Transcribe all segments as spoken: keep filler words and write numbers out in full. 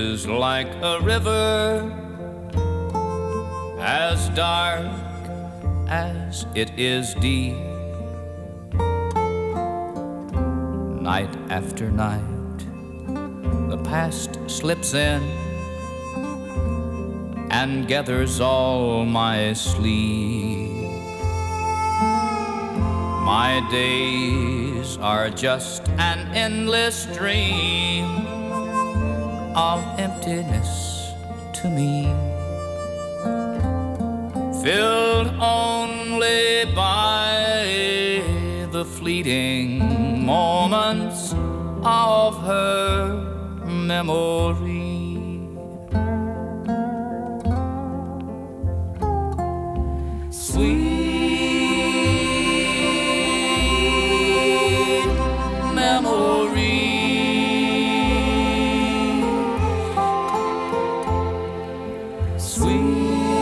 is like a river, as dark as it is deep. Night after night, the past slips in and gathers all my sleep. My days are just an endless dream of emptiness to me, filled only by the fleeting moments of her memory. Sweet memory, sweet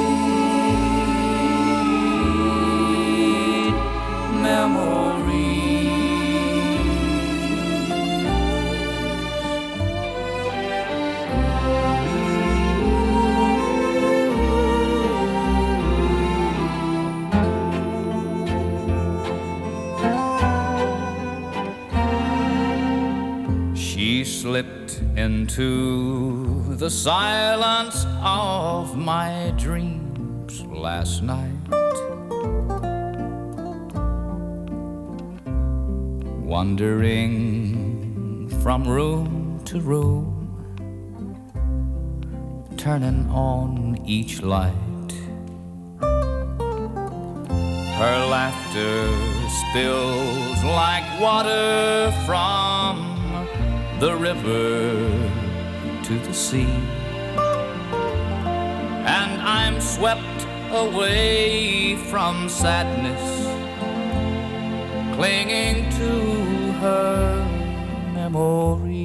She slipped into the silence of my dreams last night, wandering from room to room, turning on each light. Her laughter spills like water from the river to the sea, and I'm swept away from sadness, clinging to her memory.